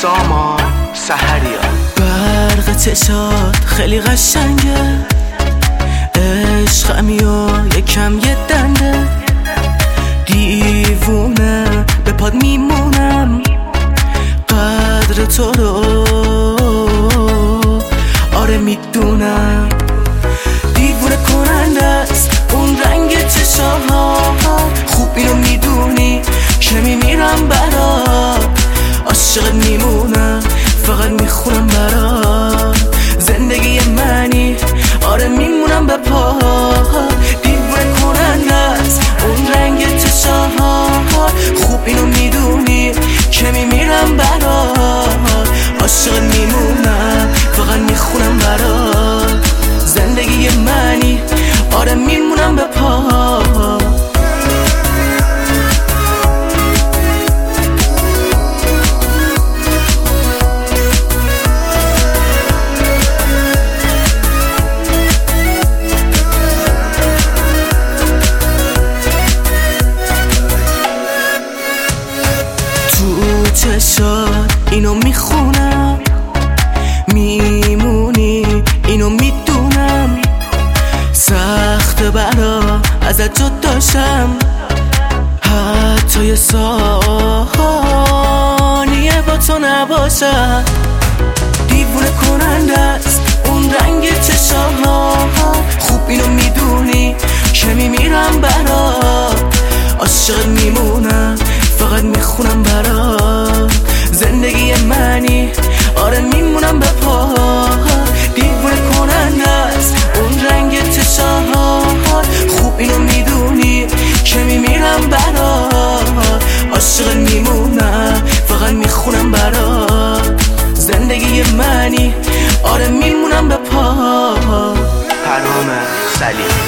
سامان سحریا. برق چشات خیلی قشنگه، عشقمی و یکم یه دنده، دیوونه به پاد میمونم، قدر تو رو آره میدونم. دیوونه کننده است اون رنگ چشاها، خوب اینو میدونی که میمیرم برات، عاشقت میمونم فقط میخونم برات، زندگی منی آره میمونم به پا. دیوونه کننده است اون رنگ چشاها، خوب اینو میدونی که میمیرم برات، عاشقت میمونم فقط میخونم برات، زندگی منی آره میمونم به پا. تو چشات اینو میخونم، میمونی اینو میدونم، سخت برا ازت جداشم، حتی یه ثانیه با تو نباشم. دیوونه کننده است اون رنگ چشاها، خوب اینو میدونی که میمیرم برات، عاشقت میمونم فقط میخونم برات، زندگی منی آره میمونم به پا. دیوونه کننده است اون رنگ چشاها، خوب اینو میدونی که میمیرم برات، عاشقت میمونم فقط میخونم برات، زندگی منی آره میمونم به پا. پرهام سلیمی.